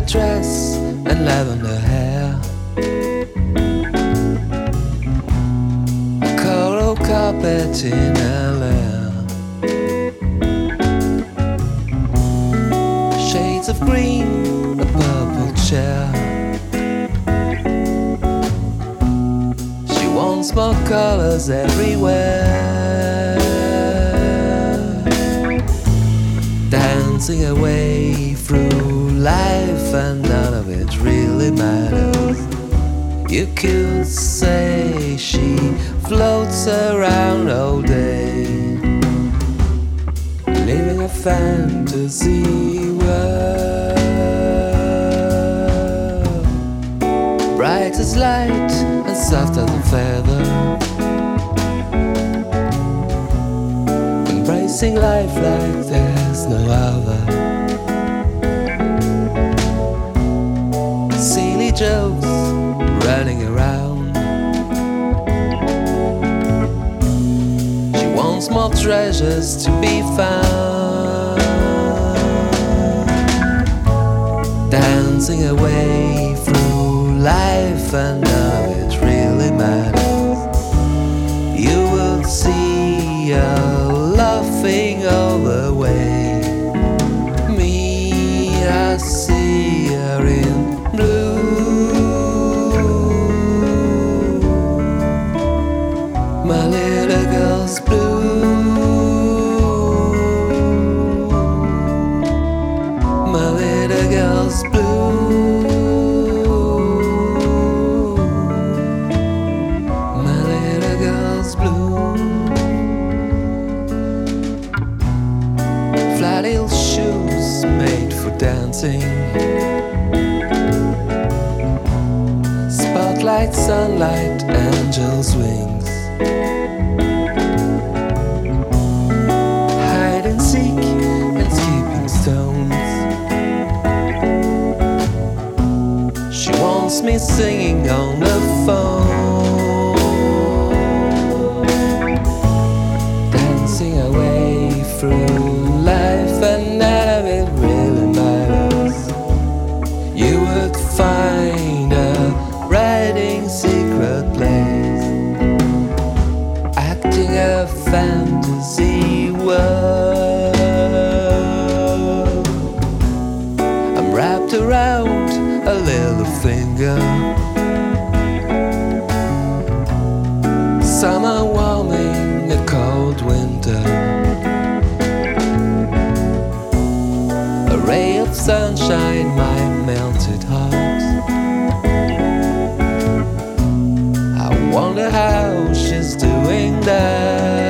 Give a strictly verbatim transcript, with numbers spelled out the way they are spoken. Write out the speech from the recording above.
red dress and lavender hair, coral carpet in her lair, shades of green, a purple chair. She wants more colors everywhere, dancing away through life, and none of it really matters. You could say she floats around all day, living a fantasy world, bright as light and soft as a feather, embracing life like there's no other. Silly jokes running around, she wants more treasures to be found, dancing away through life, and none of it really matters. You will see her laughing all the way. Me, I see her in blue. My little girl's blue. My little girl's blue. My little girl's blue. Flat heel shoes made for dancing, spotlight, sunlight, angel's wings, hide and seek and skipping stones. She wants me singing on the phone, dancing away through life, and none of it really matters. You would find her writing secret plays, acting a fantasy world. I'm wrapped around a little finger, summer warming a cold winter, a ray of sunshine, my melted heart. I wonder how she's doing that.